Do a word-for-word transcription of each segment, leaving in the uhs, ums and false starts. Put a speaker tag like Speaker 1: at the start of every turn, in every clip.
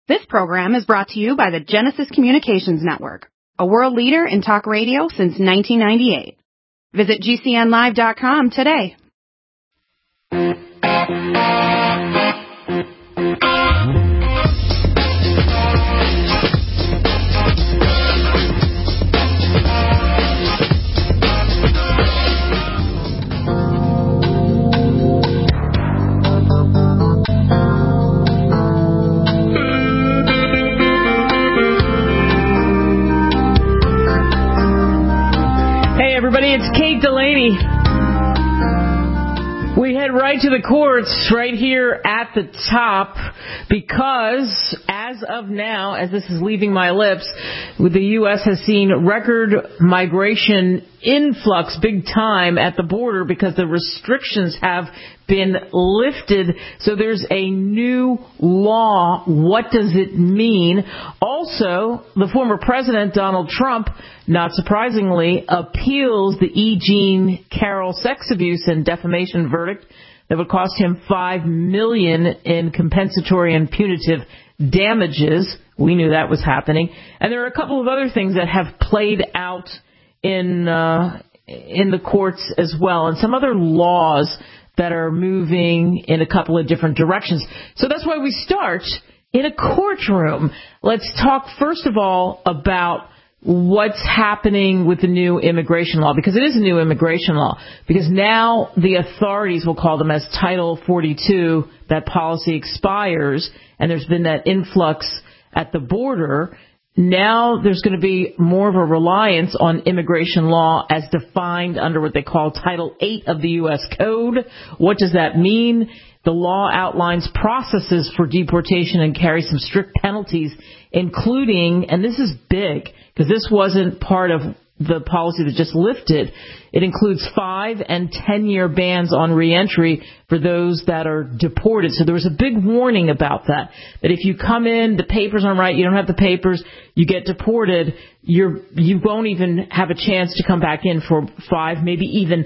Speaker 1: This program is brought to you by the Genesis Communications Network, a world leader in talk radio since nineteen ninety-eight. Visit G C N live dot com today.
Speaker 2: It's Kate Delaney. We head right to the courts right here at the top because as of now, as this is leaving my lips, the U S has seen record migration influx big time at the border because the restrictions have been lifted. So there's a new law. What does it mean? Also, the former president, Donald Trump, not surprisingly, appeals the E. Jean Carroll sex abuse and defamation verdict that would cost him five million dollars in compensatory and punitive damages. We knew that was happening. And there are a couple of other things that have played out in uh, in the courts as well, and some other laws that are moving in a couple of different directions. So that's why we start in a courtroom. Let's talk first of all about what's happening with the new immigration law, because it is a new immigration law, because now the authorities, will call them as Title forty-two, that policy expires, and there's been that influx at the border. Now there's going to be more of a reliance on immigration law as defined under what they call Title eight of the U S Code. What does that mean? The law outlines processes for deportation and carries some strict penalties, including, and this is big, because this wasn't part of the policy that just lifted, it includes five and ten-year bans on reentry for those that are deported. So there was a big warning about that, that if you come in, the papers aren't right, you don't have the papers, you get deported, you're, you won't even have a chance to come back in for five, maybe even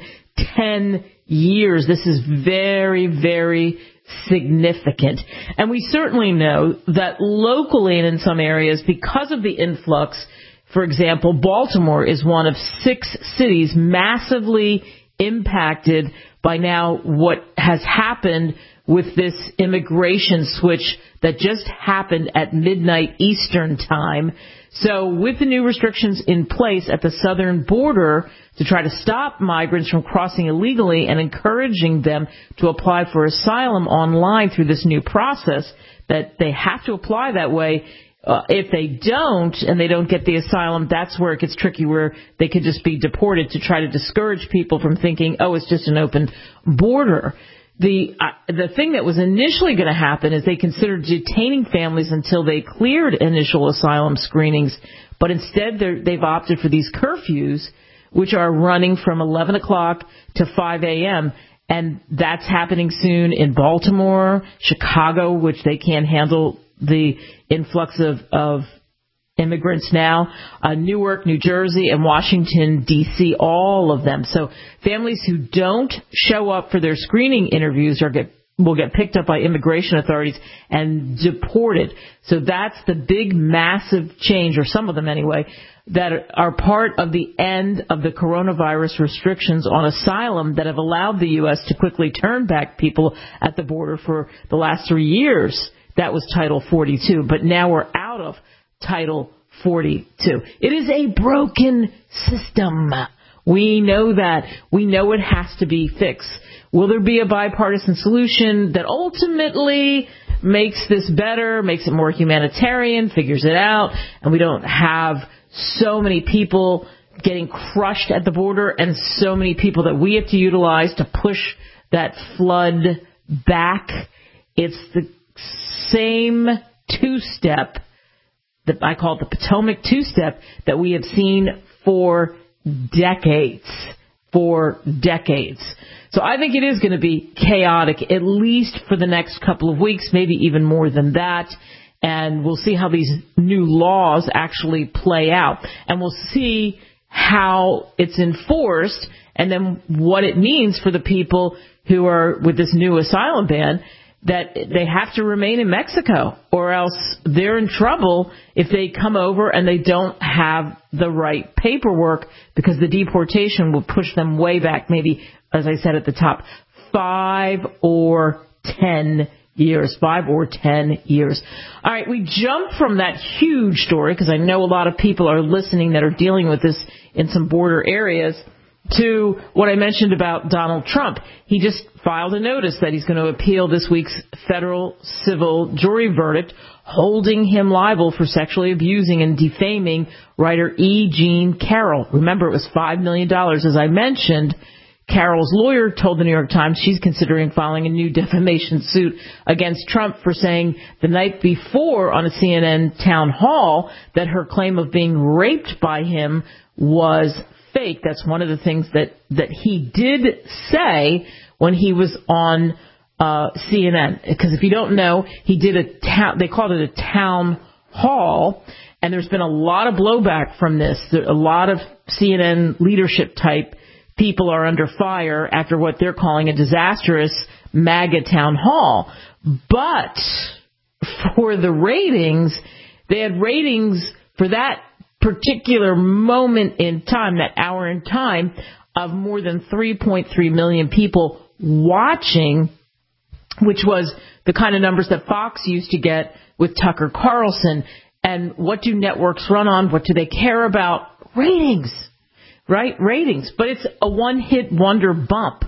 Speaker 2: ten years. This is very, very significant. And we certainly know that locally and in some areas, because of the influx, for example, Baltimore is one of six cities massively impacted by now what has happened with this immigration switch that just happened at midnight Eastern time. So with the new restrictions in place at the southern border to try to stop migrants from crossing illegally and encouraging them to apply for asylum online through this new process, that they have to apply that way. Uh, if they don't, and they don't get the asylum, that's where it gets tricky, where they could just be deported, to try to discourage people from thinking, oh, it's just an open border. The uh, the thing that was initially going to happen is they considered detaining families until they cleared initial asylum screenings, but instead they've opted for these curfews, which are running from eleven o'clock to five a.m., and that's happening soon in Baltimore, Chicago, which they can't handle the influx of, of immigrants now, uh, Newark, New Jersey, and Washington, D C, all of them. So families who don't show up for their screening interviews are get, will get picked up by immigration authorities and deported. So that's the big, massive change, or some of them anyway, that are part of the end of the coronavirus restrictions on asylum that have allowed the U S to quickly turn back people at the border for the last three years. That was Title forty-two, but now we're out of Title forty-two. It is a broken system. We know that. We know it has to be fixed. Will there be a bipartisan solution that ultimately makes this better, makes it more humanitarian, figures it out, and we don't have so many people getting crushed at the border and so many people that we have to utilize to push that flood back? It's the same two-step that I call it the Potomac two-step that we have seen for decades, for decades. So I think it is going to be chaotic, at least for the next couple of weeks, maybe even more than that. And we'll see how these new laws actually play out. And we'll see how it's enforced and then what it means for the people who are with this new asylum ban. that they have to remain in Mexico, or else they're in trouble if they come over and they don't have the right paperwork, because the deportation will push them way back, maybe, as I said at the top, five or ten years, five or ten years. All right, we jump from that huge story, because I know a lot of people are listening that are dealing with this in some border areas, to what I mentioned about Donald Trump. He just filed a notice that he's going to appeal this week's federal civil jury verdict, holding him liable for sexually abusing and defaming writer E. Jean Carroll. Remember, it was five million dollars, as I mentioned. Carroll's lawyer told the New York Times she's considering filing a new defamation suit against Trump for saying the night before on a C N N town hall that her claim of being raped by him was fake. That's one of the things that, that he did say when he was on uh, C N N. Because if you don't know, he did a town, they called it a town hall, and there's been a lot of blowback from this. There, a lot of C N N leadership type people are under fire after what they're calling a disastrous MAGA town hall. But for the ratings, they had ratings for that particular moment in time, that hour in time, of more than three point three million people watching, which was the kind of numbers that Fox used to get with Tucker Carlson. And what do networks run on? What do they care about? Ratings. Right? Ratings. But it's a one-hit wonder bump.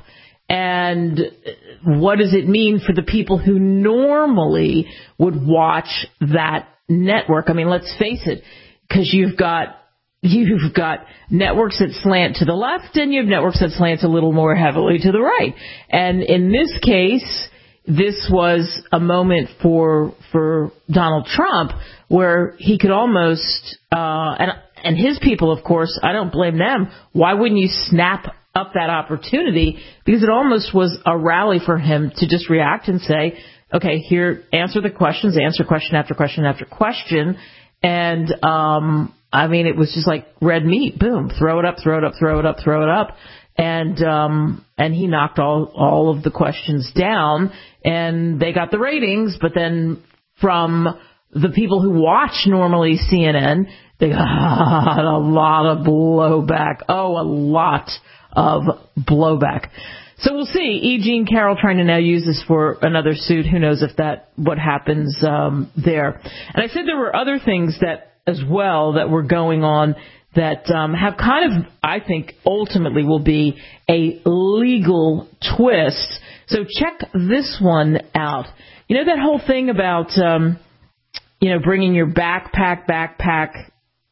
Speaker 2: And what does it mean for the people who normally would watch that network? I mean, let's face it, because you've got you've got networks that slant to the left, and you have networks that slant a little more heavily to the right. And in this case, this was a moment for for Donald Trump where he could almost uh, and. And his people, of course, I don't blame them. Why wouldn't you snap up that opportunity? Because it almost was a rally for him to just react and say, okay, here, answer the questions, answer question after question after question. And, um, I mean, it was just like red meat. Boom, throw it up, throw it up, throw it up, throw it up. And, um, and he knocked all, all of the questions down, and they got the ratings. But then from the people who watch normally C N N, they got a lot of blowback. Oh, a lot of blowback. So we'll see. E. Jean Carroll trying to now use this for another suit. Who knows if that what happens um, there. And I said there were other things that as well that were going on that um, have kind of, I think, ultimately will be a legal twist. So check this one out. You know that whole thing about, um, you know, bringing your backpack, backpack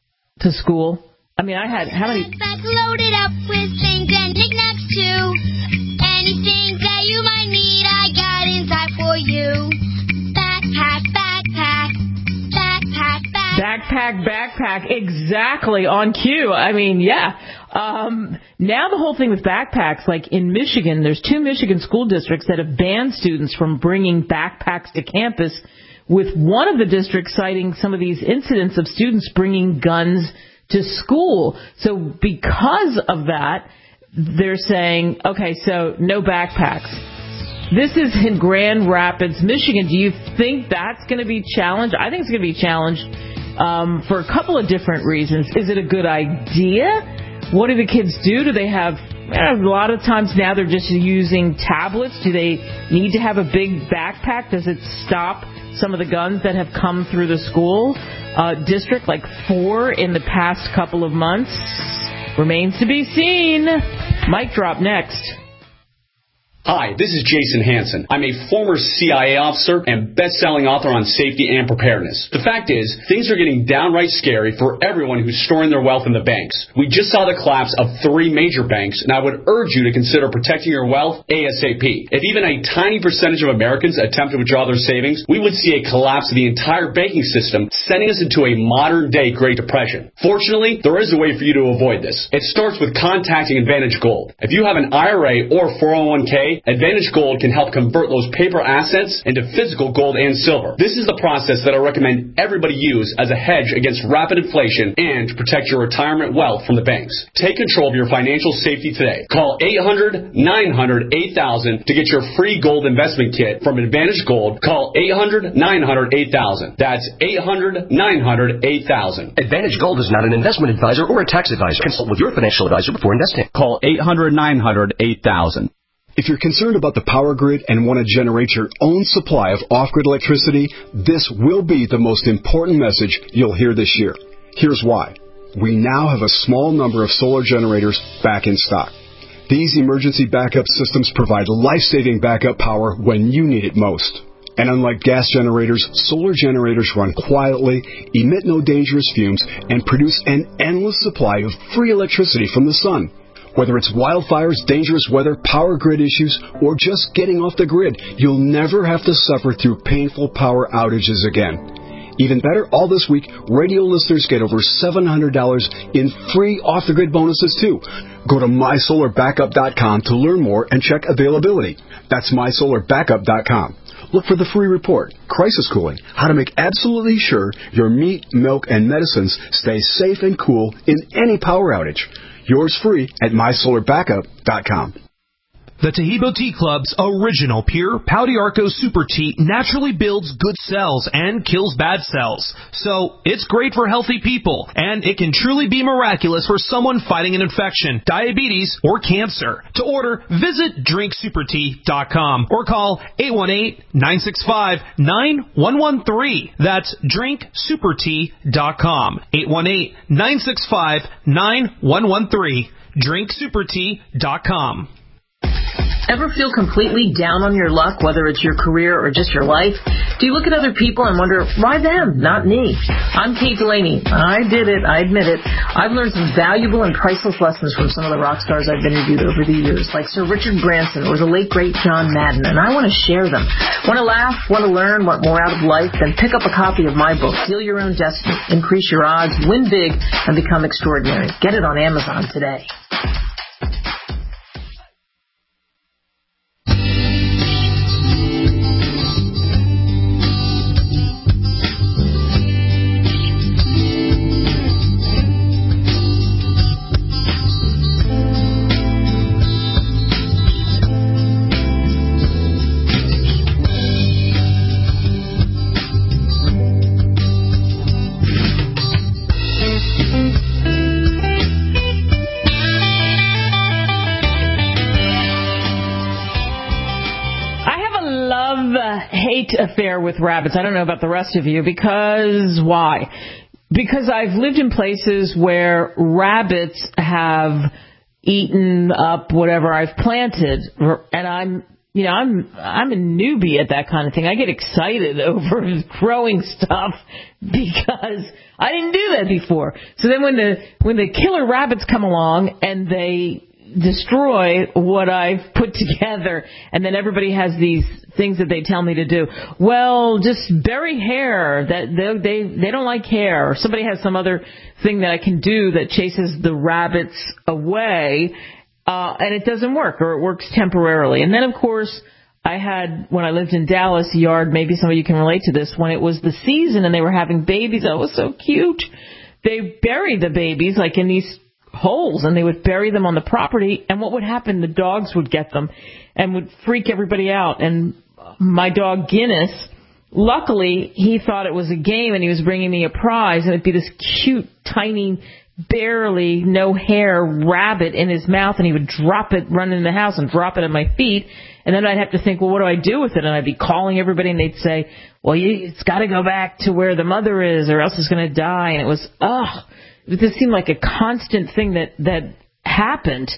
Speaker 2: to school? I mean, I had how many?
Speaker 3: Backpack loaded up with things and knickknacks too. Anything that you might need, I got inside for you. Backpack, backpack, backpack, backpack.
Speaker 2: Backpack, backpack, exactly on cue. I mean, yeah. Um, now the whole thing with backpacks, like in Michigan, there's two Michigan school districts that have banned students from bringing backpacks to campus, with one of the districts citing some of these incidents of students bringing guns to school. So because of that, they're saying, okay, so no backpacks. This is in Grand Rapids, Michigan. Do you think that's going to be challenged? I think it's going to be challenged um, for a couple of different reasons. Is it a good idea? What do the kids do? Do they have... A lot of times now they're just using tablets. Do they need to have a big backpack? Does it stop some of the guns that have come through the school uh, district, like four in the past couple of months? Remains to be seen. Mic drop next.
Speaker 4: Hi, this is Jason Hansen. I'm a former C I A officer and best-selling author on safety and preparedness. The fact is, things are getting downright scary for everyone who's storing their wealth in the banks. We just saw the collapse of three major banks, and I would urge you to consider protecting your wealth ASAP. If even a tiny percentage of Americans attempt to withdraw their savings, we would see a collapse of the entire banking system, sending us into a modern-day Great Depression. Fortunately, there is a way for you to avoid this. It starts with contacting Advantage Gold. If you have an I R A or four oh one k, today, Advantage Gold can help convert those paper assets into physical gold and silver. This is the process that I recommend everybody use as a hedge against rapid inflation and to protect your retirement wealth from the banks. Take control of your financial safety today. Call eight hundred, nine hundred, eight thousand to get your free gold investment kit from Advantage Gold. Call eight hundred, nine hundred, eight thousand. That's eight hundred, nine hundred, eight thousand.
Speaker 5: Advantage Gold is not an investment advisor or a tax advisor. Consult with your financial advisor before investing.
Speaker 4: Call eight hundred, nine hundred, eight thousand.
Speaker 6: If you're concerned about the power grid and want to generate your own supply of off-grid electricity, this will be the most important message you'll hear this year. Here's why. We now have a small number of solar generators back in stock. These emergency backup systems provide life-saving backup power when you need it most. And unlike gas generators, solar generators run quietly, emit no dangerous fumes, and produce an endless supply of free electricity from the sun. Whether it's wildfires, dangerous weather, power grid issues, or just getting off the grid, you'll never have to suffer through painful power outages again. Even better, all this week, radio listeners get over seven hundred dollars in free off-the-grid bonuses, too. Go to my solar backup dot com to learn more and check availability. That's my solar backup dot com. Look for the free report, Crisis Cooling, how to make absolutely sure your meat, milk, and medicines stay safe and cool in any power outage. Yours free at my solar backup dot com.
Speaker 7: The Tahibo Tea Club's original pure Pau d'Arco Super Tea naturally builds good cells and kills bad cells. So, it's great for healthy people, and it can truly be miraculous for someone fighting an infection, diabetes, or cancer. To order, visit drink super tea dot com or call eight one eight, nine six five, nine one one three. That's drink super tea dot com. eight one eight, nine six five, nine one one three. drink super tea dot com.
Speaker 2: Ever feel completely down on your luck, whether it's your career or just your life? Do you look at other people and wonder, why them, not me? I'm Kate Delaney. I did it. I admit it. I've learned some valuable and priceless lessons from some of the rock stars I've interviewed over the years, like Sir Richard Branson or the late, great John Madden, and I want to share them. Want to laugh? Want to learn? Want more out of life? Then pick up a copy of my book, Deal Your Own Destiny, Increase Your Odds, Win Big, and Become Extraordinary. Get it on Amazon today. Affair with rabbits. I don't know about the rest of you, because why? Because I've lived in places where rabbits have eaten up whatever I've planted, and I'm, you know, I'm I'm a newbie at that kind of thing. I get excited over growing stuff because I didn't do that before. So then when the when the killer rabbits come along and they destroy what I've put together, and then everybody has these things that they tell me to do. Well, just bury hair. That they they they don't like hair. Or somebody has some other thing that I can do that chases the rabbits away, uh, and it doesn't work, or it works temporarily. And then, of course, I had, when I lived in Dallas, yard, maybe some of you can relate to this, when it was the season and they were having babies. Oh, it was so cute. They buried the babies, like in these holes, and they would bury them on the property, and what would happen? The dogs would get them and would freak everybody out. And my dog Guinness, luckily, he thought it was a game and he was bringing me a prize, and it'd be this cute, tiny, barely no hair rabbit in his mouth, and he would drop it, run in the house and drop it at my feet, and then I'd have to think, well, what do I do with it? And I'd be calling everybody, and they'd say, well, you, it's got to go back to where the mother is, or else it's going to die. And it was, ugh. It just seemed like a constant thing that, that happened.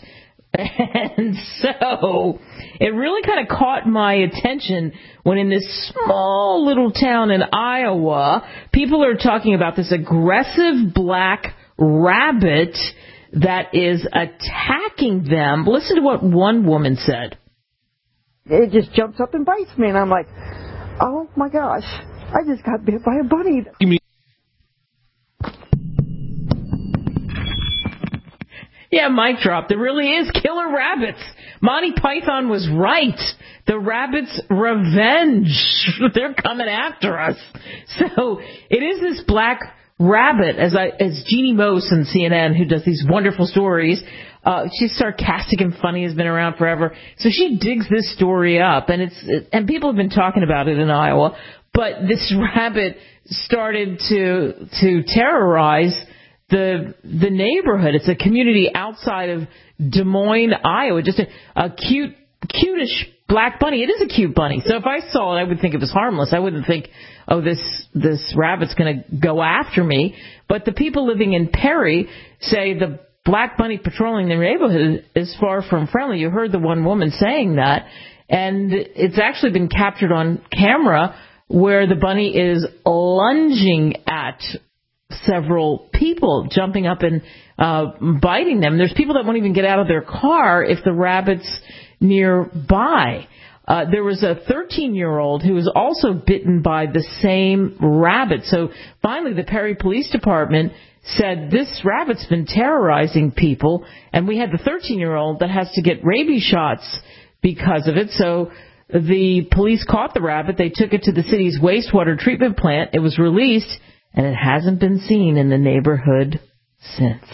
Speaker 2: And so it really kind of caught my attention when in this small little town in Iowa, people are talking about this aggressive black rabbit that is attacking them. Listen to what one woman said.
Speaker 8: It just jumps up and bites me, and I'm like, oh my gosh, I just got bit by a bunny.
Speaker 2: Yeah, mic drop. There really is killer rabbits. Monty Python was right. The rabbits' revenge. They're coming after us. So it is this black rabbit, as I, as Jeannie Mose on C N N, who does these wonderful stories. Uh, she's sarcastic and funny, has been around forever. So she digs this story up, and it's and people have been talking about it in Iowa. But this rabbit started to to terrorize the the neighborhood. It's a community outside of Des Moines, Iowa. Just a, a cute, cutish black bunny. It is a cute bunny. So if I saw it, I would think it was harmless. I wouldn't think, oh, this this rabbit's going to go after me. But the people living in Perry say the black bunny patrolling their neighborhood is far from friendly. You heard the one woman saying that, and it's actually been captured on camera where the bunny is lunging at several people, jumping up and uh, biting them. There's people that won't even get out of their car if the rabbit's nearby. Uh, there was a thirteen-year-old who was also bitten by the same rabbit. So finally, the Perry Police Department said this rabbit's been terrorizing people, and we had the thirteen-year-old that has to get rabies shots because of it. So the police caught the rabbit. They took it to the city's wastewater treatment plant. It was released, and it hasn't been seen in the neighborhood since.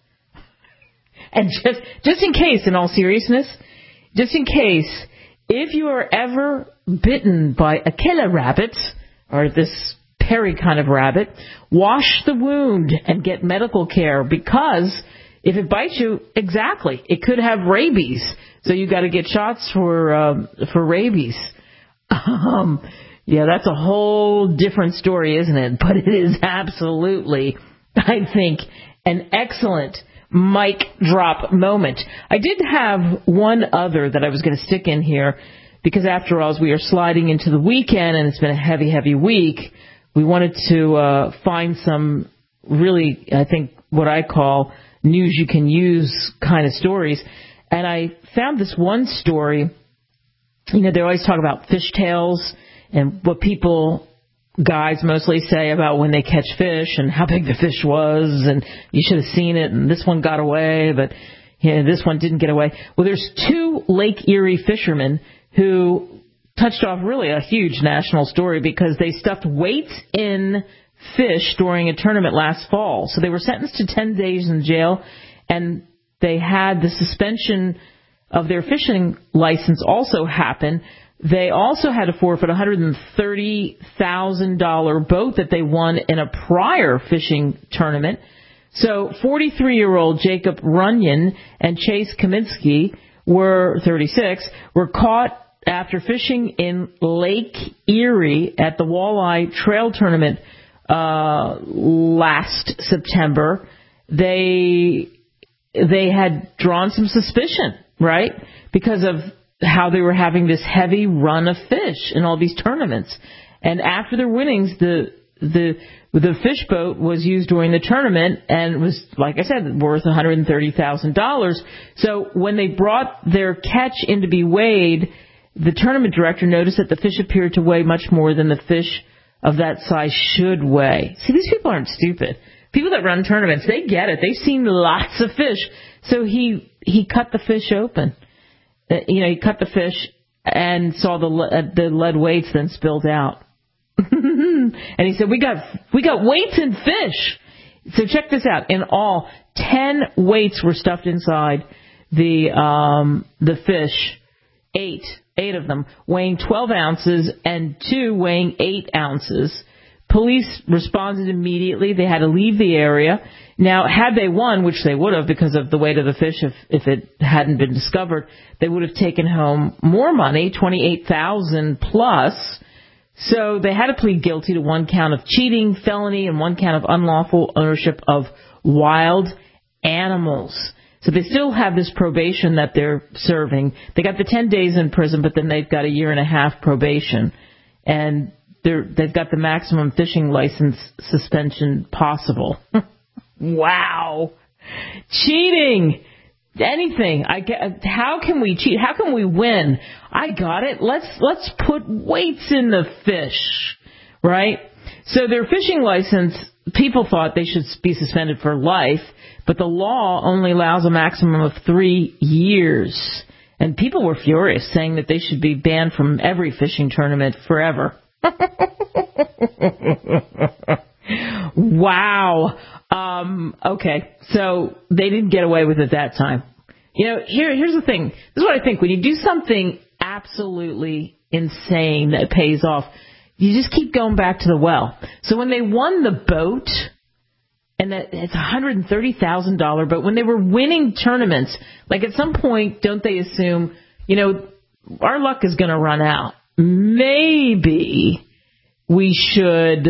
Speaker 2: And just just in case, in all seriousness, just in case, if you are ever bitten by a killer rabbit, or this Perry kind of rabbit, wash the wound and get medical care, because if it bites you, exactly, it could have rabies. So you got to get shots for um, for rabies. Um, yeah, that's a whole different story, isn't it? But it is absolutely, I think, an excellent mic drop moment. I did have one other that I was going to stick in here, because after all, as we are sliding into the weekend and it's been a heavy, heavy week, we wanted to uh, find some really, I think, what I call news you can use kind of stories. And I found this one story. You know, they always talk about fishtails and what people, guys mostly, say about when they catch fish and how big the fish was, and you should have seen it, and this one got away, but you know, this one didn't get away. Well, there's two Lake Erie fishermen who touched off really a huge national story because they stuffed weights in fish during a tournament last fall. So they were sentenced to ten days in jail, and they had the suspension of their fishing license also happen. They also had to forfeit a one hundred thirty thousand dollars boat that they won in a prior fishing tournament. So forty-three-year-old Jacob Runyon and Chase Kaminsky, were thirty-six, were caught after fishing in Lake Erie at the Walleye Trail Tournament uh, last September. They they had drawn some suspicion, right, because of how they were having this heavy run of fish in all these tournaments. And after their winnings, the the the fish boat was used during the tournament and was, like I said, worth one hundred thirty thousand dollars. So when they brought their catch in to be weighed, the tournament director noticed that the fish appeared to weigh much more than the fish of that size should weigh. See, these people aren't stupid. People that run tournaments, they get it. They've seen lots of fish. So he he cut the fish open. Uh, you know, he cut the fish and saw the uh, the lead weights then spilled out. And he said, we got we got weights in fish. So check this out. In all, ten weights were stuffed inside the um, the fish. Eight, eight of them, weighing twelve ounces and two weighing eight ounces. Police responded immediately. They had to leave the area. Now, had they won, which they would have because of the weight of the fish, if, if it hadn't been discovered, they would have taken home more money, twenty-eight thousand dollars plus. So they had to plead guilty to one count of cheating, felony, and one count of unlawful ownership of wild animals. So they still have this probation that they're serving. They got the ten days in prison, but then they've got a year and a half probation. And they're, they've got the maximum fishing license suspension possible. Wow. Cheating. Anything. I get, how can we cheat? How can we win? I got it. Let's let's put weights in the fish, right? So their fishing license people thought they should be suspended for life, but the law only allows a maximum of three years. And people were furious, saying that they should be banned from every fishing tournament forever. Wow. Um, okay, so they didn't get away with it that time. You know, here, here's the thing. This is what I think. When you do something absolutely insane that pays off, you just keep going back to the well. So when they won the boat, and that it's a one hundred thirty thousand dollars boat, when they were winning tournaments, like at some point, don't they assume, you know, our luck is going to run out. Maybe we should,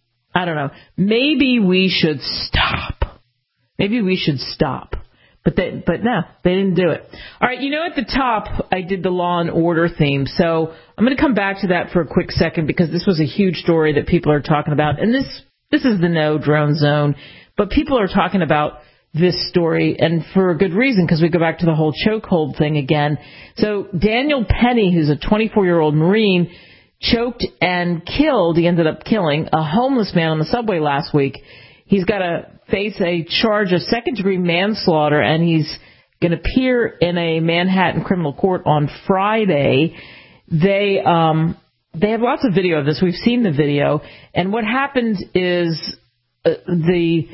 Speaker 2: I don't know, maybe we should stop. Maybe we should stop. But they, but no, they didn't do it. All right, you know, at the top, I did the Law and Order theme. So I'm going to come back to that for a quick second because this was a huge story that people are talking about. And this, this is the no drone zone. But people are talking about this story, and for a good reason, because we go back to the whole chokehold thing again. So Daniel Penny, who's a twenty-four-year-old Marine, choked and killed, he ended up killing, a homeless man on the subway last week. He's got to face a charge of second-degree manslaughter, and he's going to appear in a Manhattan criminal court on Friday. They um, they have lots of video of this. We've seen the video. And what happened is uh, the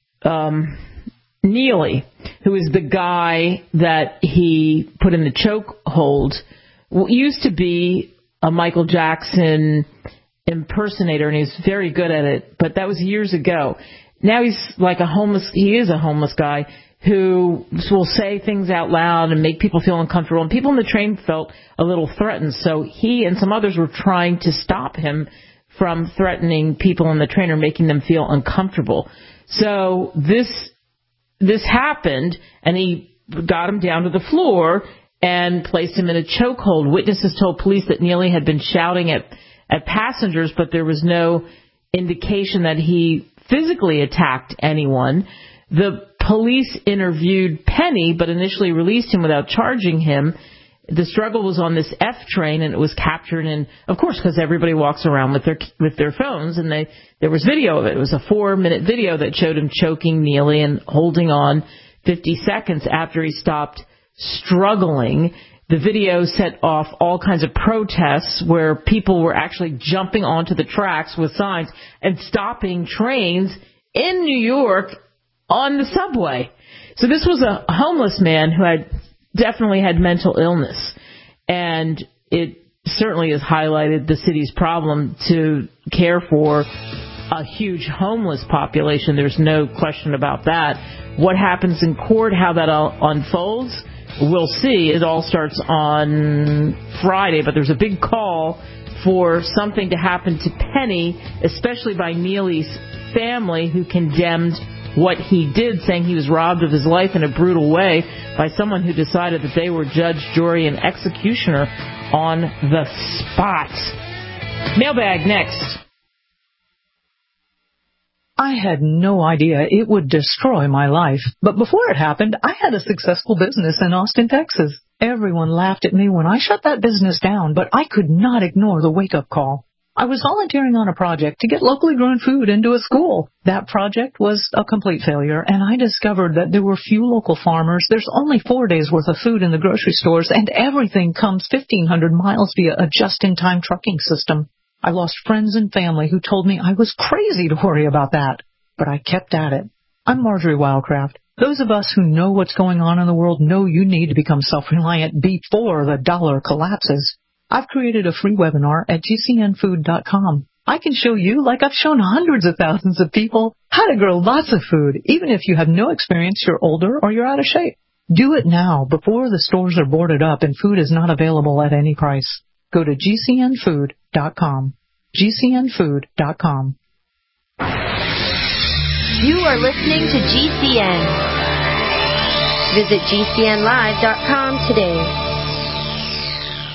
Speaker 2: um, Neely, who is the guy that he put in the chokehold, used to be a Michael Jackson impersonator, and he's very good at it. But that was years ago. Now he's like a homeless, he is a homeless guy who will say things out loud and make people feel uncomfortable. And people in the train felt a little threatened. So he and some others were trying to stop him from threatening people in the train or making them feel uncomfortable. So this, this happened, and he got him down to the floor and placed him in a chokehold. Witnesses told police that Neely had been shouting at, at passengers, but there was no indication that he physically attacked anyone. The police interviewed Penny, but initially released him without charging him. The struggle was on this F train, and it was captured in, of course, because everybody walks around with their with their phones, and they there was video of it. It was a four-minute video that showed him choking Neely and holding on fifty seconds after he stopped struggling. The video set off all kinds of protests where people were actually jumping onto the tracks with signs and stopping trains in New York on the subway. So this was a homeless man who had definitely had mental illness, and it certainly has highlighted the city's problem to care for a huge homeless population. There's no question about that. What happens in court, how that all unfolds, we'll see. It all starts on Friday, but there's a big call for something to happen to Penny, especially by Neely's family, who condemned what he did, saying he was robbed of his life in a brutal way by someone who decided that they were judge, jury, and executioner on the spot. Mailbag next.
Speaker 9: I had no idea it would destroy my life. But before it happened, I had a successful business in Austin, Texas. Everyone laughed at me when I shut that business down, but I could not ignore the wake-up call. I was volunteering on a project to get locally grown food into a school. That project was a complete failure, and I discovered that there were few local farmers. There's only four days' worth of food in the grocery stores, and everything comes fifteen hundred miles via a just-in-time trucking system. I lost friends and family who told me I was crazy to worry about that, but I kept at it. I'm Marjorie Wildcraft. Those of us who know what's going on in the world know you need to become self-reliant before the dollar collapses. I've created a free webinar at G C N food dot com. I can show you, like I've shown hundreds of thousands of people, how to grow lots of food, even if you have no experience, you're older, or you're out of shape. Do it now before the stores are boarded up and food is not available at any price. Go to G C N food dot com. G C N food dot com.
Speaker 3: You are listening to G C N. Visit G C N live dot com today.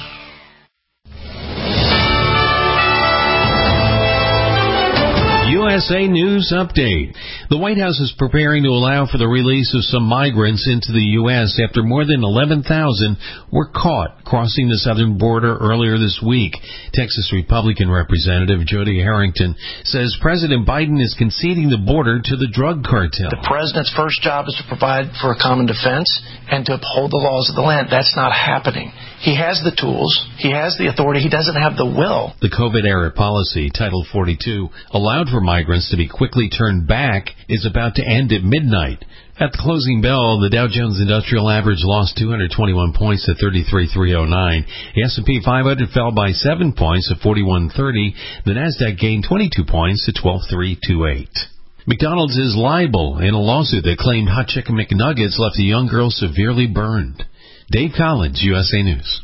Speaker 7: U
Speaker 10: S A News Update. The White House is preparing to allow for the release of some migrants into the U S after more than eleven thousand were caught crossing the southern border earlier this week. Texas Republican Representative Jody Harrington says President Biden is conceding the border to the drug cartel.
Speaker 11: The president's first job is to provide for a common defense and to uphold the laws of the land. That's not happening. He has the tools. He has the authority. He doesn't have the will.
Speaker 10: The COVID-era policy, Title forty-two, allowed for migrants to be quickly turned back, is about to end at midnight. At the closing bell, the Dow Jones Industrial Average lost two hundred twenty-one points to thirty-three thousand three hundred nine. The S and P five hundred fell by seven points to forty-one thirty. The Nasdaq gained twenty-two points to twelve thousand three hundred twenty-eight. McDonald's is liable in a lawsuit that claimed Hot Chicken McNuggets left a young girl severely burned. Dave Collins, U S A News.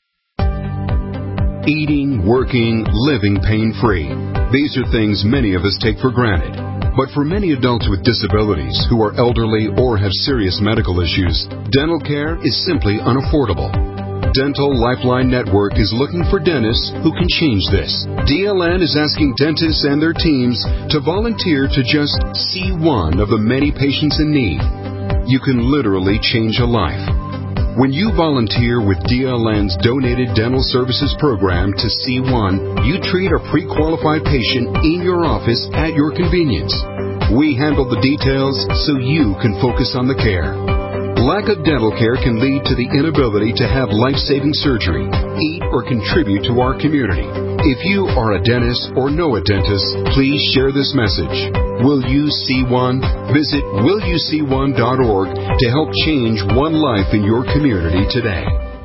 Speaker 6: Eating, working, living pain-free. These are things many of us take for granted. But for many adults with disabilities who are elderly or have serious medical issues, dental care is simply unaffordable. Dental Lifeline Network is looking for dentists who can change this. D L N is asking dentists and their teams to volunteer to just see one of the many patients in need. You can literally change a life. When you volunteer with D L N's Donated Dental Services Program to C one, you treat a pre-qualified patient in your office at your convenience. We handle the details so you can focus on the care. Lack of dental care can lead to the inability to have life-saving surgery, eat, or contribute to our community. If you are a dentist or know a dentist, please share this message. Will you see one? Visit will you see one dot org to help change one life in your community today.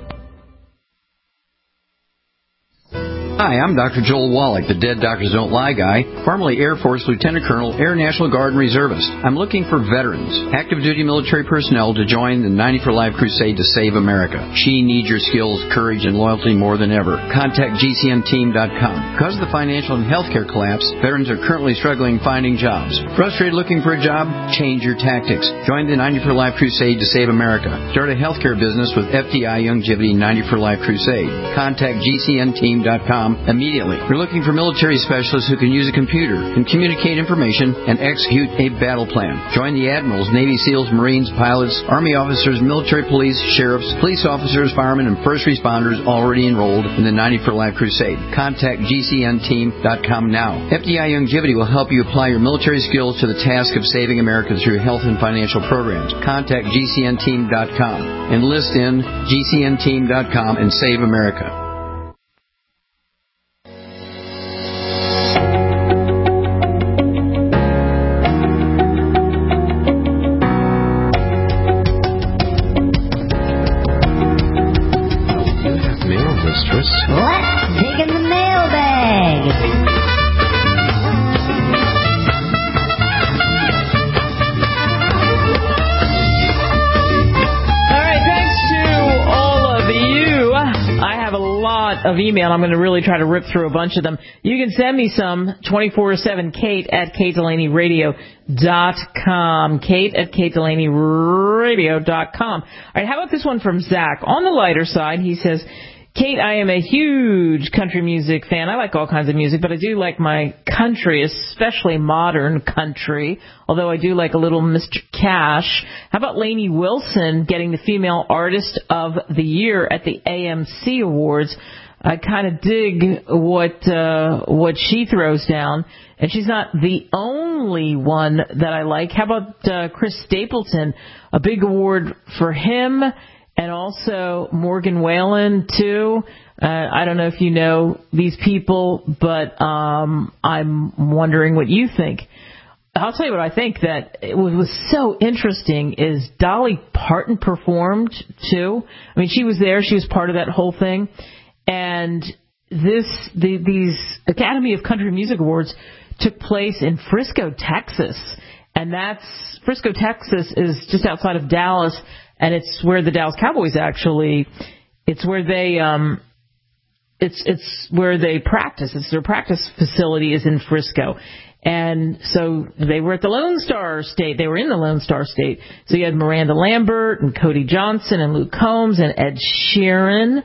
Speaker 12: Hi, I'm Doctor Joel Wallach, the Dead Doctors Don't Lie guy, formerly Air Force Lieutenant Colonel, Air National Guard and Reservist. I'm looking for veterans, active duty military personnel to join the ninety for Life crusade to save America. She needs your skills, courage, and loyalty more than ever. Contact G C N team dot com. Because of the financial and healthcare collapse, veterans are currently struggling finding jobs. Frustrated looking for a job? Change your tactics. Join the ninety for Life crusade to save America. Start a healthcare business with F D I Youngevity ninety for Life crusade. Contact G C N team dot com immediately. We're looking for military specialists who can use a computer and communicate information and execute a battle plan. Join the admirals, Navy SEALs, Marines, pilots, Army officers, military police, sheriffs, police officers, firemen, and first responders already enrolled in the ninety for Life crusade. Contact G C N team dot com now. F D I Youngevity will help you apply your military skills to the task of saving America through health and financial programs. Contact G C N team dot com. Enlist in G C N team dot com and save America.
Speaker 13: Let's dig in the mailbag.
Speaker 2: All right, thanks to all of you. I have a lot of email. I'm going to really try to rip through a bunch of them. You can send me some, twenty-four seven Kate at Kate Delaney Radio dot com. Kate at Kate Delaney Radio dot com. All right, how about this one from Zach? On the lighter side, he says, Kate, I am a huge country music fan. I like all kinds of music, but I do like my country, especially modern country, although I do like a little Mister Cash. How about Lainey Wilson getting the Female Artist of the Year at the A M C Awards? I kind of dig what uh, what she throws down, and she's not the only one that I like. How about uh, Chris Stapleton? A big award for him. And also Morgan Wallen, too. Uh, I don't know if you know these people, but um, I'm wondering what you think. I'll tell you what I think that it was, was so interesting is Dolly Parton performed, too. I mean, she was there. She was part of that whole thing. And this the, these Academy of Country Music Awards took place in Frisco, Texas. And that's Frisco, Texas is just outside of Dallas. And it's where the Dallas Cowboys actually, it's where they, um, it's, it's where they practice. It's their practice facility is in Frisco. And so they were at the Lone Star State. They were in the Lone Star State. So you had Miranda Lambert and Cody Johnson and Luke Combs and Ed Sheeran.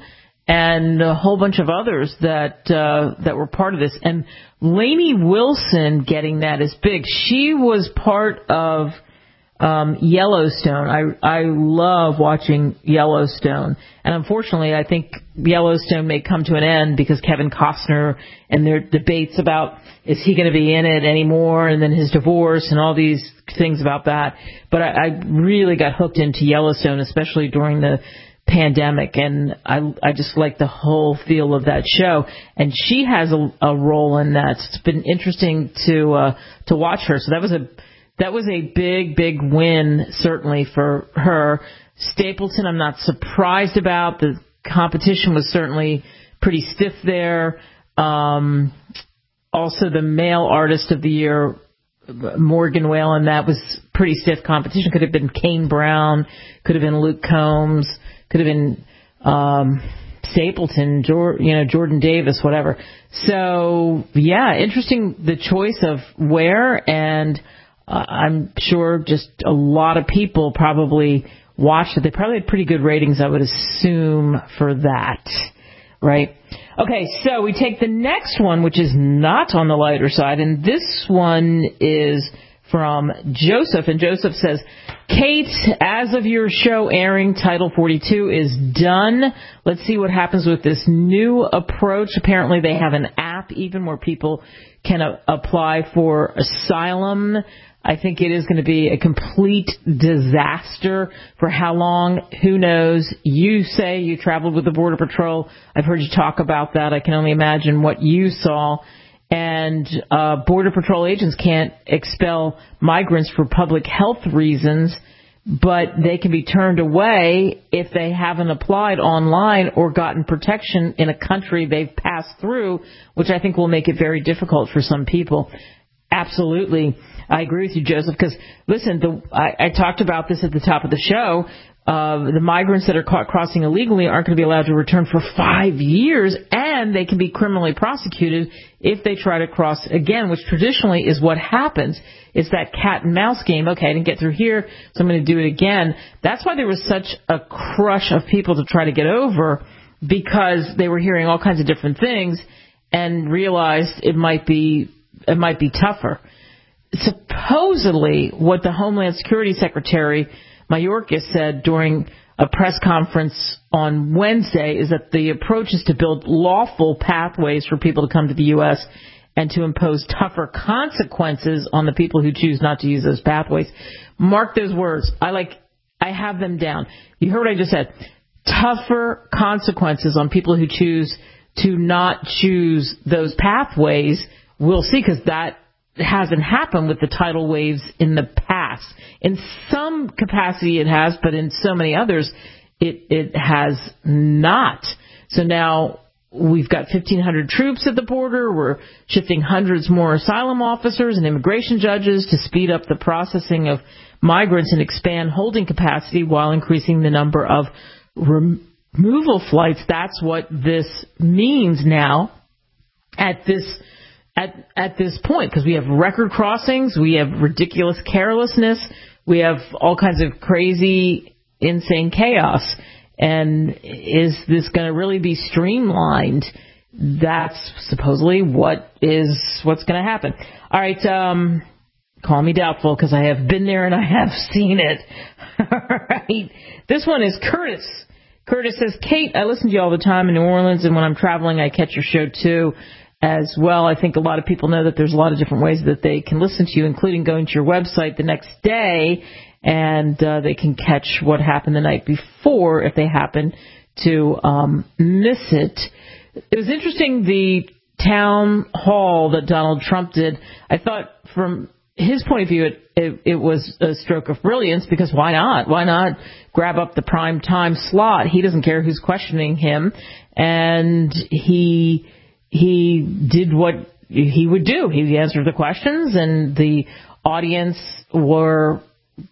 Speaker 2: and a whole bunch of others that uh, that were part of this. And Lainey Wilson getting that is big. She was part of um, Yellowstone. I I love watching Yellowstone, and unfortunately, I think Yellowstone may come to an end because Kevin Costner and their debates about is he going to be in it anymore, and then his divorce and all these things about that. But I, I really got hooked into Yellowstone, especially during the pandemic, and I I just like the whole feel of that show. And she has a, a role in that. It's been interesting to uh, to watch her. So that was a that was a big big win certainly for her. Stapleton, I'm not surprised about. The competition was certainly pretty stiff there. Um, also, the male artist of the year, Morgan Wallen, that was pretty stiff competition. Could have been Kane Brown, could have been Luke Combs, could have been um, Stapleton, Jor- you know, Jordan Davis, whatever. So, yeah, interesting the choice of where, and uh, I'm sure just a lot of people probably watched it. They probably had pretty good ratings, I would assume, for that, right? Okay, so we take the next one, which is not on the lighter side, and this one is from Joseph, and Joseph says, Kate, as of your show airing, Title forty-two is done. Let's see what happens with this new approach. Apparently they have an app even where people can uh, apply for asylum. I think it is going to be a complete disaster. For how long? Who knows? You say you traveled with the Border Patrol. I've heard you talk about that. I can only imagine what you saw. And uh, Border Patrol agents can't expel migrants for public health reasons, but they can be turned away if they haven't applied online or gotten protection in a country they've passed through, which I think will make it very difficult for some people. Absolutely. I agree with you, Joseph, because, listen, the, I, I talked about this at the top of the show. Uh, the migrants that are caught crossing illegally aren't going to be allowed to return for five years, and they can be criminally prosecuted if they try to cross again, which traditionally is what happens. It's that cat and mouse game. Okay, I didn't get through here, so I'm going to do it again. That's why there was such a crush of people to try to get over, because they were hearing all kinds of different things and realized it might be it might be tougher. Supposedly, what the Homeland Security Secretary Mayorkas said during a press conference on Wednesday is that the approach is to build lawful pathways for people to come to the U S and to impose tougher consequences on the people who choose not to use those pathways. Mark those words. I like, I have them down. You heard what I just said. Tougher consequences on people who choose to not choose those pathways. We'll see, because that hasn't happened with the tidal waves in the past. In some capacity it has, but in so many others it, it has not. So now we've got fifteen hundred troops at the border. We're shifting hundreds more asylum officers and immigration judges to speed up the processing of migrants and expand holding capacity while increasing the number of removal flights. That's what this means now at this At, at this point, because we have record crossings, we have ridiculous carelessness, we have all kinds of crazy, insane chaos. And is this going to really be streamlined? That's supposedly what is what's going to happen. All right, um, call me doubtful, because I have been there and I have seen it. All right, this one is Curtis. Curtis says, Kate, I listen to you all the time in New Orleans, and when I'm traveling, I catch your show too. As well, I think a lot of people know that there's a lot of different ways that they can listen to you, including going to your website the next day, and uh, they can catch what happened the night before if they happen to um, miss it. It was interesting, the town hall that Donald Trump did. I thought from his point of view, it, it, it was a stroke of brilliance, because why not? Why not grab up the prime time slot? He doesn't care who's questioning him, and he... He did what he would do. He answered the questions, and the audience were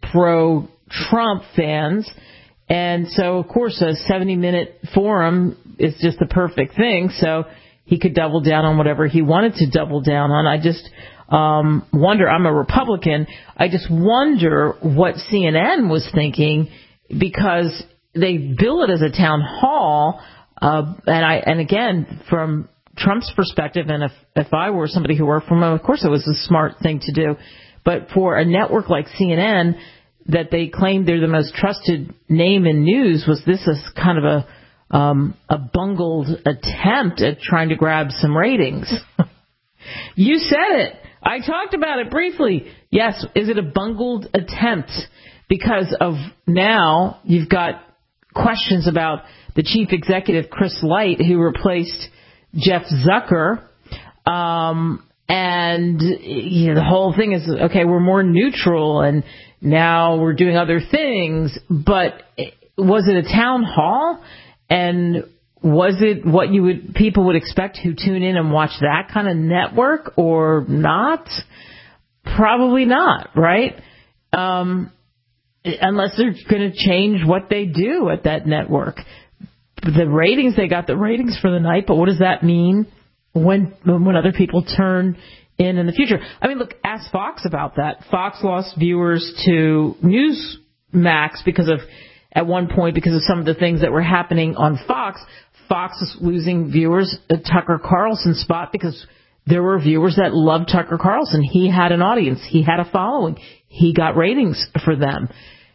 Speaker 2: pro-Trump fans. And so, of course, a seventy-minute forum is just the perfect thing. So he could double down on whatever he wanted to double down on. I just um, wonder, I'm a Republican, I just wonder what C N N was thinking, because they bill it as a town hall. Uh, and I, and again, from Trump's perspective, and if, if I were somebody who worked for him, of course it was a smart thing to do. But for a network like C N N, that they claimed they're the most trusted name in news, was this a kind of a, um, a bungled attempt at trying to grab some ratings? You said it. I talked about it briefly. Yes, is it a bungled attempt? Because of now you've got questions about the chief executive, Chris Light, who replaced Jeff Zucker. Um, and you know, the whole thing is, okay, we're more neutral and now we're doing other things. But was it a town hall? And was it what you would people would expect who tune in and watch that kind of network or not? Probably not, right? Um, unless they're going to change what they do at that network. The ratings, they got the ratings for the night, but what does that mean when when other people turn in in the future? I mean, look, ask Fox about that. Fox lost viewers to Newsmax because of, at one point, because of some of the things that were happening on Fox. Fox is losing viewers at Tucker Carlson's spot because there were viewers that loved Tucker Carlson. He had an audience. He had a following. He got ratings for them.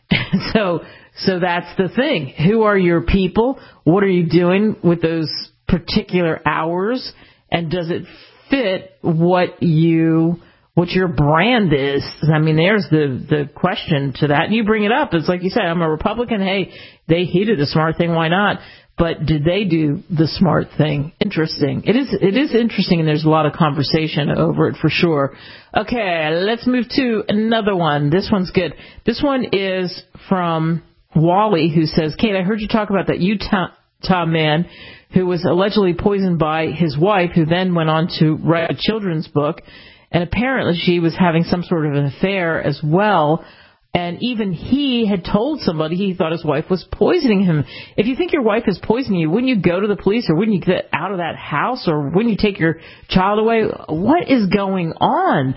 Speaker 2: so, so that's the thing. Who are your people? What are you doing with those particular hours? And does it fit what you, what your brand is? I mean, there's the, the question to that. And you bring it up. It's like you said, I'm a Republican. Hey, they he did the smart thing. Why not? But did they do the smart thing? Interesting. It is, it is interesting, and there's a lot of conversation over it for sure. Okay, let's move to another one. This one's good. This one is from Wally, who says, Kate, I heard you talk about that Utah man who was allegedly poisoned by his wife, who then went on to write a children's book, and apparently she was having some sort of an affair as well. And even he had told somebody he thought his wife was poisoning him. If you think your wife is poisoning you, wouldn't you go to the police, or wouldn't you get out of that house, or wouldn't you take your child away? What is going on?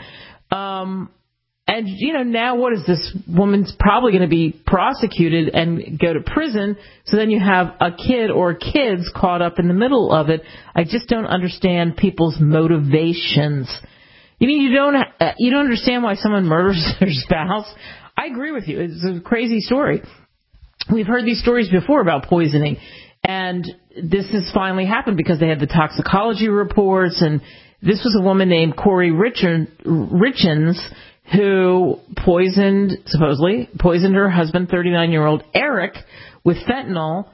Speaker 2: Um, and, you know, now what is this woman's probably going to be prosecuted and go to prison. So then you have a kid or kids caught up in the middle of it. I just don't understand people's motivations. You mean you don't, uh, you don't understand why someone murders their spouse? I agree with you. It's a crazy story. We've heard these stories before about poisoning, and this has finally happened because they had the toxicology reports, and this was a woman named Corey Richard, Richens who poisoned, supposedly, poisoned her husband, thirty-nine-year-old Eric, with fentanyl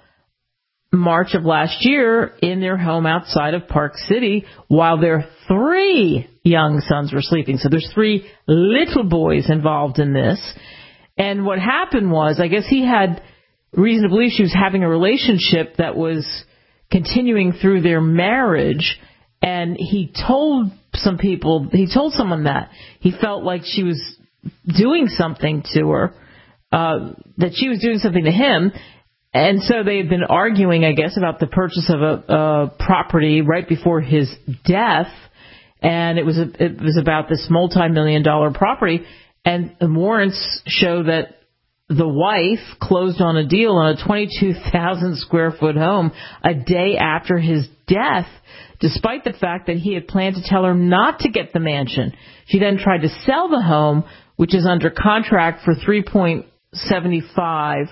Speaker 2: March of last year in their home outside of Park City while their three young sons were sleeping. So there's three little boys involved in this. And what happened was, I guess he had reason to believe she was having a relationship that was continuing through their marriage. And he told some people, he told someone that he felt like she was doing something to her, uh, that she was doing something to him. And so they had been arguing, I guess, about the purchase of a, a property right before his death. And it was a, it was about this multi-million dollar property. And the warrants show that the wife closed on a deal on a twenty-two thousand square foot home a day after his death, despite the fact that he had planned to tell her not to get the mansion. She then tried to sell the home, which is under contract for three point seven five,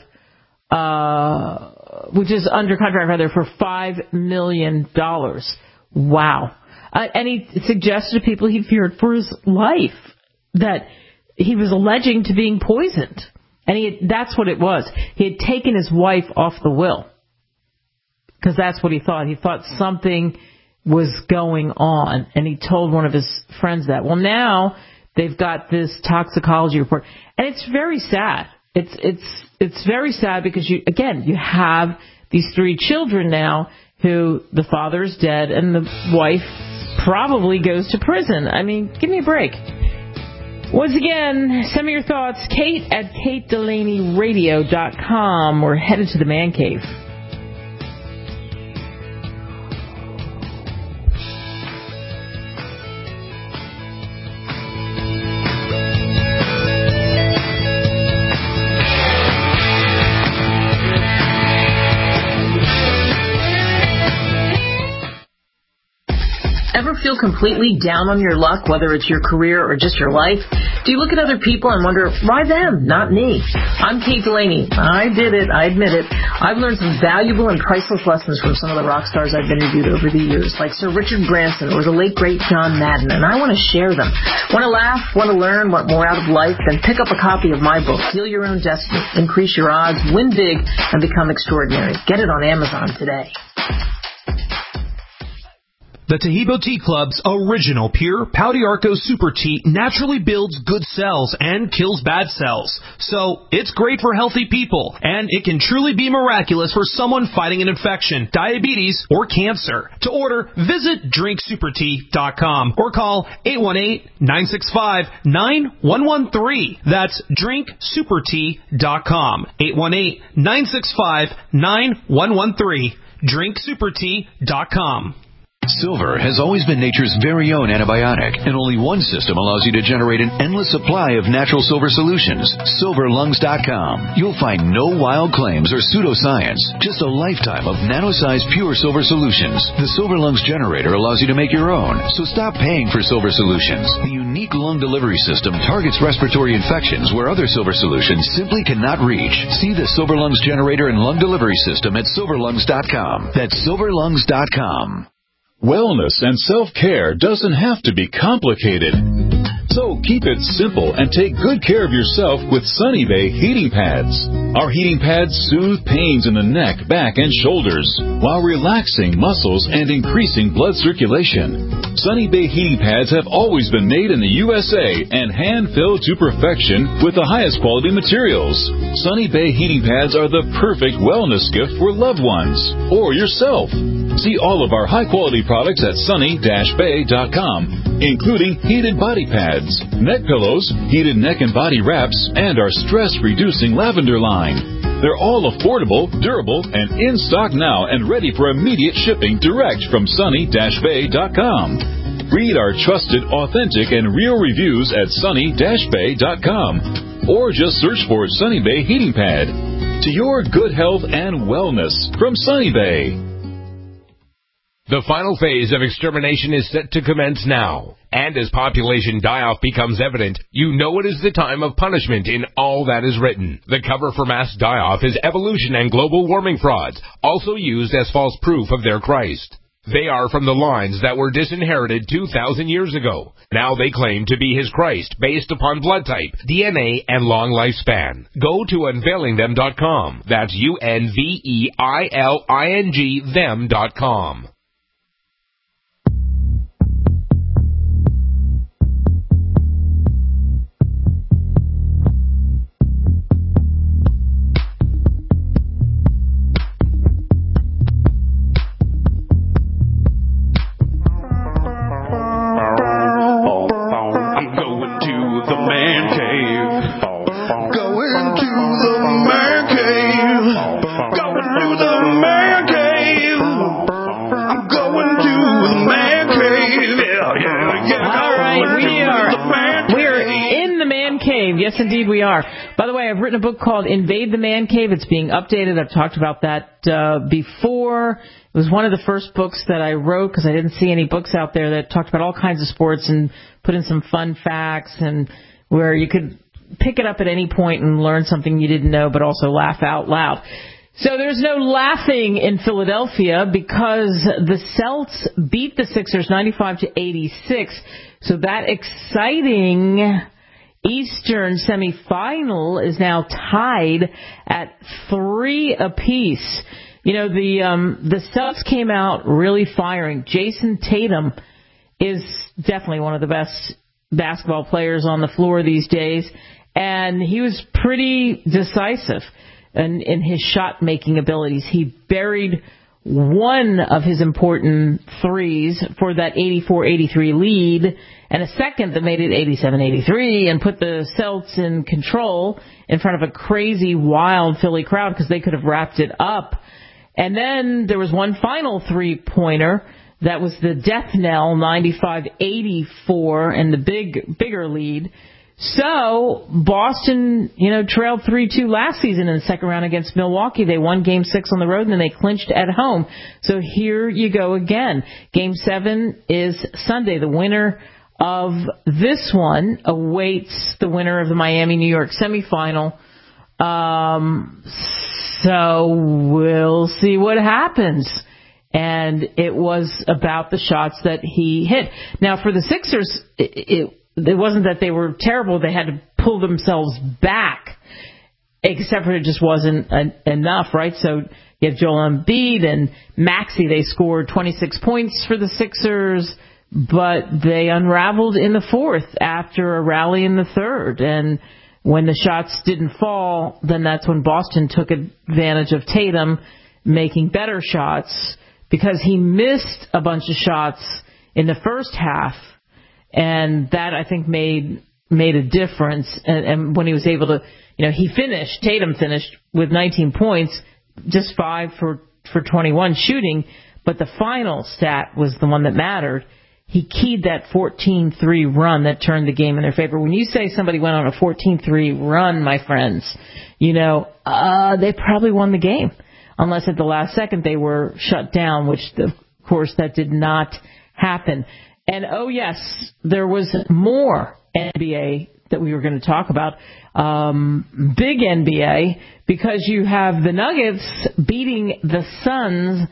Speaker 2: uh, which is under contract rather for five million dollars. Wow. Uh, and he suggested to people he feared for his life, that he was alleging to being poisoned. And he had, that's what it was. He had taken his wife off the will, because that's what he thought. He thought something was going on, and he told one of his friends that. Well, now they've got this toxicology report, and it's very sad. It's it's it's very sad because, you again, you have these three children now who the father is dead and the wife probably goes to prison. I mean, give me a break. Once again, send me your thoughts, Kate at kate delaney radio dot com. We're headed to the man cave. feel completely down on your luck, whether it's your career or just your life? Do you look at other people and wonder, why them, not me? I'm Kate Delaney. I did it. I admit it. I've learned some valuable and priceless lessons from some of the rock stars I've interviewed over the years, like Sir Richard Branson or the late, great John Madden, and I want to share them. Want to laugh? Want to learn? Want more out of life? Then pick up a copy of my book, Heal Your Own Destiny, Increase Your Odds, Win Big, and Become Extraordinary. Get it on Amazon today.
Speaker 7: The Taheebo Tea Club's original pure Pau d'Arco Super Tea naturally builds good cells and kills bad cells. So, it's great for healthy people, and it can truly be miraculous for someone fighting an infection, diabetes, or cancer. To order, visit drink super tea dot com or call eight one eight, nine six five, nine one one three. That's drink super tea dot com. eight one eight, nine six five, nine one one three. drink super tea dot com.
Speaker 14: Silver has always been nature's very own antibiotic, and only one system allows you to generate an endless supply of natural silver solutions. silver lungs dot com. You'll find no wild claims or pseudoscience, just a lifetime of nano-sized pure silver solutions. The Silver Lungs generator allows you to make your own, so stop paying for silver solutions. The unique lung delivery system targets respiratory infections where other silver solutions simply cannot reach. See the Silver Lungs generator and lung delivery system at silver lungs dot com. That's silver lungs dot com.
Speaker 15: Wellness and self-care doesn't have to be complicated. So keep it simple and take good care of yourself with Sunny Bay heating pads. Our heating pads soothe pains in the neck, back, and shoulders while relaxing muscles and increasing blood circulation. Sunny Bay heating pads have always been made in the U S A and hand-filled to perfection with the highest quality materials. Sunny Bay heating pads are the perfect wellness gift for loved ones or yourself. See all of our high-quality products at sunny dash bay dot com, including heated body pads, neck pillows, heated neck and body wraps, and our stress-reducing lavender line. They're all affordable, durable, and in stock now and ready for immediate shipping direct from sunny dash bay dot com. Read our trusted, authentic, and real reviews at sunny dash bay dot com, or just search for Sunny Bay Heating Pad. To your good health and wellness from Sunny Bay.
Speaker 16: The final phase of extermination is set to commence now. And as population die-off becomes evident, you know it is the time of punishment in all that is written. The cover for mass die-off is evolution and global warming frauds, also used as false proof of their Christ. They are from the lines that were disinherited two thousand years ago. Now they claim to be his Christ based upon blood type, D N A, and long lifespan. Go to unveiling them dot com. That's U N V E I L I N G them dot com.
Speaker 2: Yes, indeed, we are. By the way, I've written a book called Invade the Man Cave. It's being updated. I've talked about that uh, before. It was one of the first books that I wrote because I didn't see any books out there that talked about all kinds of sports and put in some fun facts and where you could pick it up at any point and learn something you didn't know but also laugh out loud. So there's no laughing in Philadelphia because the Celts beat the Sixers ninety-five to eighty-six. So that exciting Eastern semifinal is now tied at three apiece. You know, the um, the Celtics came out really firing. Jason Tatum is definitely one of the best basketball players on the floor these days, and he was pretty decisive in, in his shot-making abilities. He buried one of his important threes for that eighty-four eighty-three lead, and a second that made it eighty-seven eighty-three and put the Celts in control in front of a crazy, wild Philly crowd because they could have wrapped it up. And then there was one final three-pointer that was the death knell, ninety-five eighty-four, and the big, bigger lead. So Boston, you know, trailed three two last season in the second round against Milwaukee. They won Game six on the road, and then they clinched at home. So here you go again. Game seven is Sunday. The winner of this one awaits the winner of the Miami-New York semifinal. Um, so we'll see what happens. And it was about the shots that he hit. Now, for the Sixers, it, it It wasn't that they were terrible. They had to pull themselves back, except for it just wasn't an, enough, right? So you have Joel Embiid and Maxey. They scored twenty-six points for the Sixers, but they unraveled in the fourth after a rally in the third. And when the shots didn't fall, then that's when Boston took advantage of Tatum making better shots, because he missed a bunch of shots in the first half. And that, I think, made made a difference. And, and when he was able to, you know, he finished, Tatum finished with nineteen points, just five for, for twenty-one shooting. But the final stat was the one that mattered. He keyed that fourteen three run that turned the game in their favor. When you say somebody went on a fourteen three run, my friends, you know, uh, they probably won the game. Unless at the last second they were shut down, which, of course, that did not happen. And, oh, yes, there was more N B A that we were going to talk about. Um, big N B A, because you have the Nuggets beating the Suns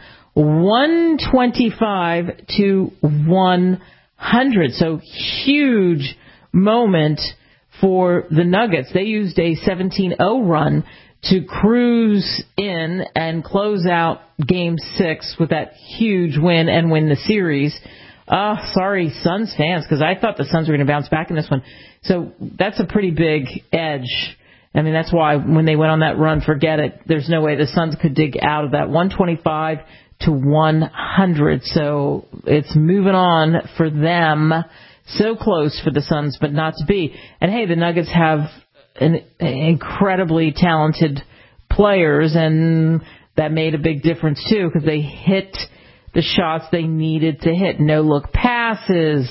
Speaker 2: one twenty-five to one hundred. So huge moment for the Nuggets. They used a seventeen oh run to cruise in and close out Game six with that huge win and win the series. Oh, sorry, Suns fans, because I thought the Suns were going to bounce back in this one. So that's a pretty big edge. I mean, that's why when they went on that run, forget it. There's no way the Suns could dig out of that one twenty-five to one hundred. So it's moving on for them. So close for the Suns, but not to be. And, hey, the Nuggets have an incredibly talented players, and that made a big difference, too, because they hit the shots they needed to hit. No-look passes,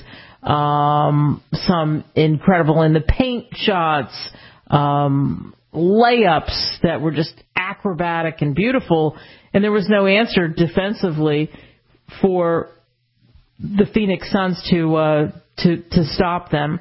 Speaker 2: um, some incredible in-the-paint shots, um, layups that were just acrobatic and beautiful, and there was no answer defensively for the Phoenix Suns to uh, to to stop them.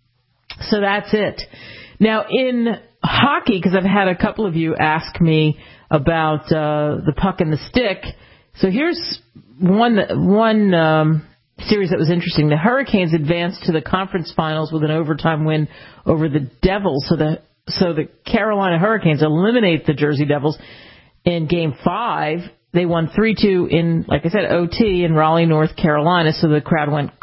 Speaker 2: So that's it. Now, in hockey, because I've had a couple of you ask me about uh, the puck and the stick, so here's one one um, series that was interesting. The Hurricanes advanced to the conference finals with an overtime win over the Devils. So the so the Carolina Hurricanes eliminate the Jersey Devils in Game five. They won three two in, like I said, O T in Raleigh, North Carolina. So the crowd went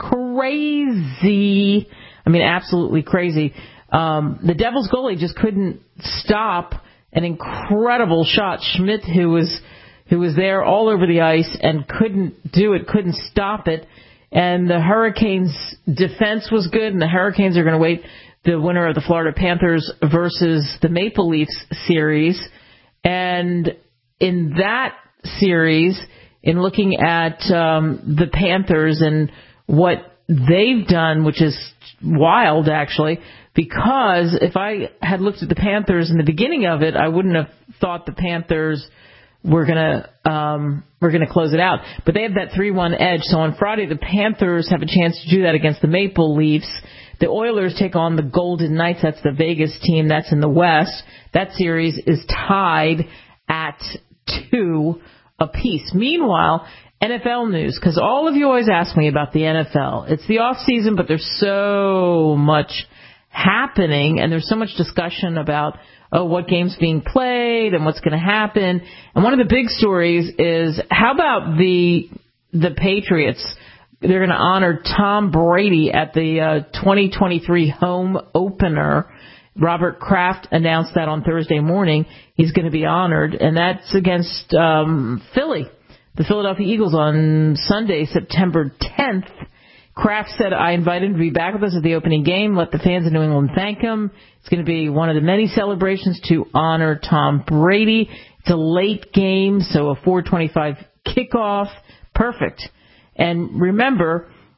Speaker 2: crazy. I mean, absolutely crazy. Um, the Devils goalie just couldn't stop an incredible shot. Schmidt, who was who was there all over the ice and couldn't do it, couldn't stop it. And the Hurricanes' defense was good, and the Hurricanes are going to wait the winner of the Florida Panthers versus the Maple Leafs series. And in that series, in looking at um, the Panthers and what they've done, which is wild, actually, because if I had looked at the Panthers in the beginning of it, I wouldn't have thought the Panthers were gonna um, were gonna close it out. But they have that three one edge. So on Friday, the Panthers have a chance to do that against the Maple Leafs. The Oilers take on the Golden Knights. That's the Vegas team. That's in the West. That series is tied at two apiece. Meanwhile, N F L news, because all of you always ask me about the N F L. It's the off season, but there's so much happening, and there's so much discussion about, oh, what game's being played and what's going to happen. And one of the big stories is, how about the the Patriots? They're going to honor Tom Brady at the uh, twenty twenty-three home opener. Robert Kraft announced that on Thursday morning. He's going to be honored, and that's against um, Philly, the Philadelphia Eagles, on Sunday, September tenth. Kraft said, I invite him to be back with us at the opening game. Let the fans of New England thank him. It's going to be one of the many celebrations to honor Tom Brady. It's a late game, so a four twenty-five kickoff. Perfect. And remember,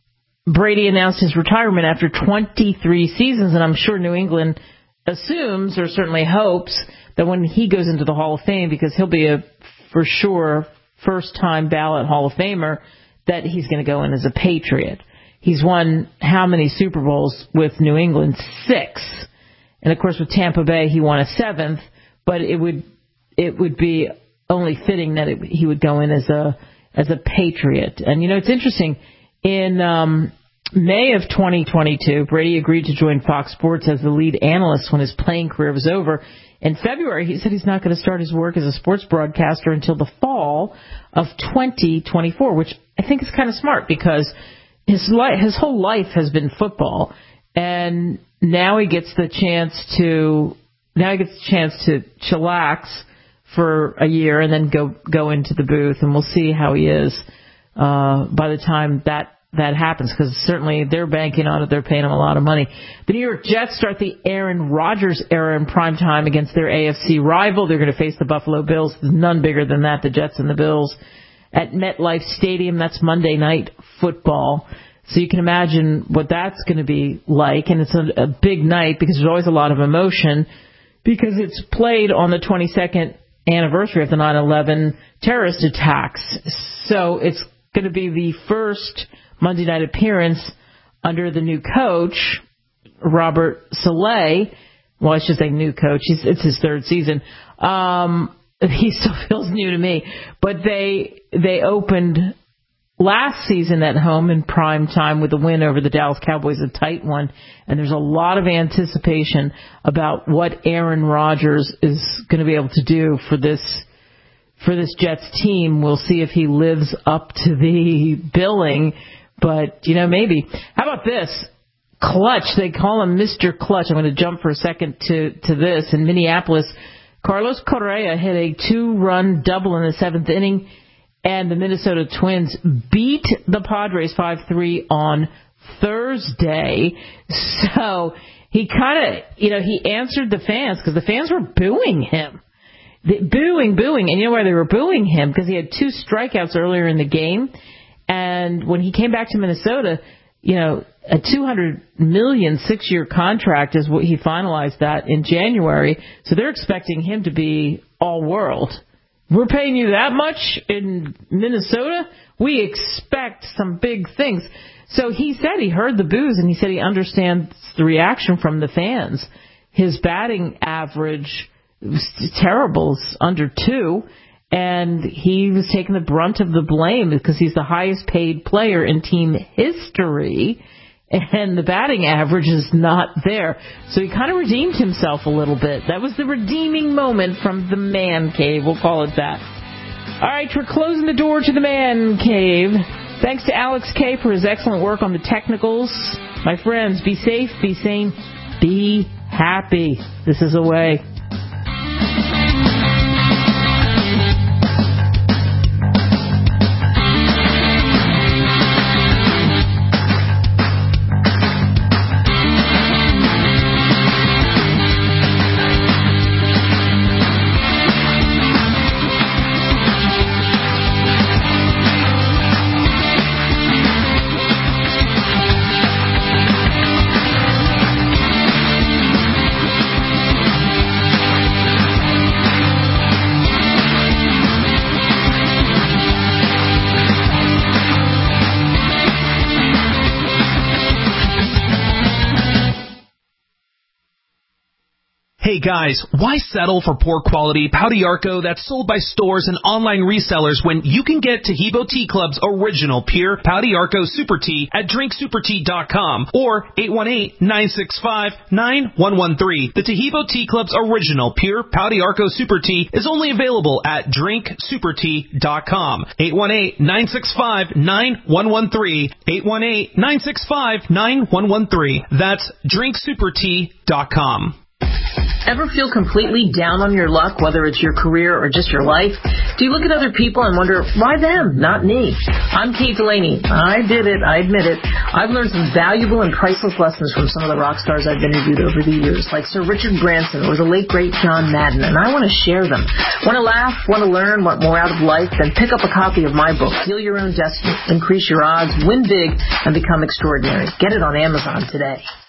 Speaker 2: Brady announced his retirement after twenty-three seasons, and I'm sure New England assumes or certainly hopes that when he goes into the Hall of Fame, because he'll be a, for sure, first-time ballot Hall of Famer, that he's going to go in as a Patriot. He's won how many Super Bowls with New England? Six. And, of course, with Tampa Bay, he won a seventh, but it would it would be only fitting that it, he would go in as a as a Patriot. And, you know, it's interesting. In um, May of twenty twenty-two, Brady agreed to join Fox Sports as the lead analyst when his playing career was over. In February, he said he's not going to start his work as a sports broadcaster until the fall of twenty twenty-four, which I think is kind of smart because his life, his whole life has been football, and now he gets the chance to now he gets the chance to chillax for a year and then go go into the booth, and we'll see how he is uh, by the time that that happens, because certainly they're banking on it. They're paying him a lot of money. The New York Jets start the Aaron Rodgers era in prime time against their A F C rival. They're going to face the Buffalo Bills. There's none bigger than that, the Jets and the Bills, at MetLife Stadium. That's Monday Night Football. So you can imagine what that's going to be like. And it's a, a big night because there's always a lot of emotion because it's played on the twenty-second anniversary of the nine eleven terrorist attacks. So it's going to be the first Monday night appearance under the new coach, Robert Saleh. Well, I should say new coach. He's, it's his third season. Um, he still feels new to me. But they they opened last season at home in prime time with a win over the Dallas Cowboys, a tight one. And there's a lot of anticipation about what Aaron Rodgers is going to be able to do for this for this Jets team. We'll see if he lives up to the billing. But, you know, maybe. How about this? Clutch. They call him Mister Clutch. I'm going to jump for a second to, to this. In Minneapolis, Carlos Correa hit a two-run double in the seventh inning, and the Minnesota Twins beat the Padres five three on Thursday. So he kind of, you know, he answered the fans because the fans were booing him. The, booing, booing. And you know why they were booing him? Because he had two strikeouts earlier in the game. And when he came back to Minnesota, you know, a two hundred million dollars six-year contract is what he finalized that in January. So they're expecting him to be all world. We're paying you that much in Minnesota? We expect some big things. So he said he heard the boos, and he said he understands the reaction from the fans. His batting average was terrible, under two. And he was taking the brunt of the blame because he's the highest paid player in team history, and the batting average is not there. So he kind of redeemed himself a little bit. That was the redeeming moment from the man cave. We'll call it that. All right, we're closing the door to the man cave. Thanks to Alex K for his excellent work on the technicals. My friends, be safe, be sane, be happy. This is a way.
Speaker 7: Hey guys, why settle for poor quality Pau d'Arco that's sold by stores and online resellers when you can get Taheebo Tea Club's original pure Pau d'Arco Super Tea at drink super tea dot com or eight one eight, nine six five, nine one one three. The Taheebo Tea Club's original pure Pau d'Arco Super Tea is only available at drink super tea dot com. eight one eight, nine six five, nine one one three. eight one eight, nine six five, nine one one three. That's drink super tea dot com.
Speaker 2: Ever feel completely down on your luck, whether it's your career or just your life? Do you look at other people and wonder, why them, not me? I'm Kate Delaney. I did it. I admit it. I've learned some valuable and priceless lessons from some of the rock stars I've interviewed over the years, like Sir Richard Branson or the late, great John Madden, and I want to share them. Want to laugh? Want to learn? Want more out of life? Then pick up a copy of my book, Heal Your Own Destiny, Increase Your Odds, Win Big, and Become Extraordinary. Get it on Amazon today.